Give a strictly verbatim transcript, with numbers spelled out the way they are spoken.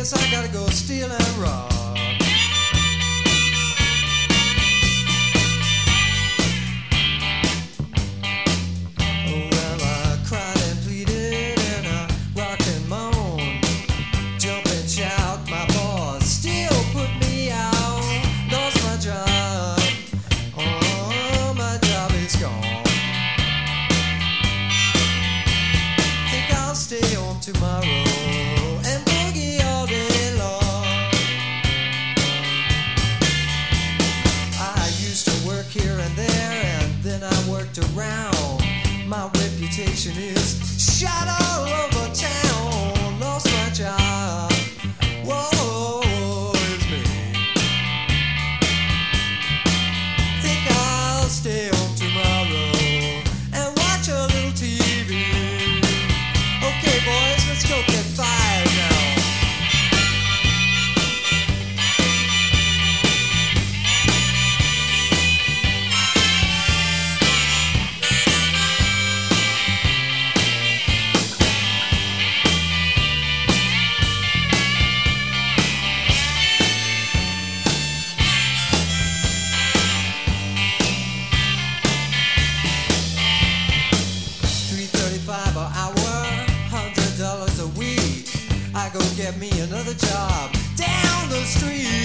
guess I gotta go steal and rob. Well, I cried and pleaded and I rocked and moaned, jump and shout, my boss still put me out. Lost my job, oh, my job is gone. Think I'll stay home tomorrow and boogie all day long. I used to work here and there, and then I worked around. My reputation is shot all over town. Lost my job, whoa, it's me. Think I'll stay home tomorrow and watch a little T V. Okay, boys, let's go get fired now. three thirty-five an hour, hundred dollars a week. I go get me another job down the street.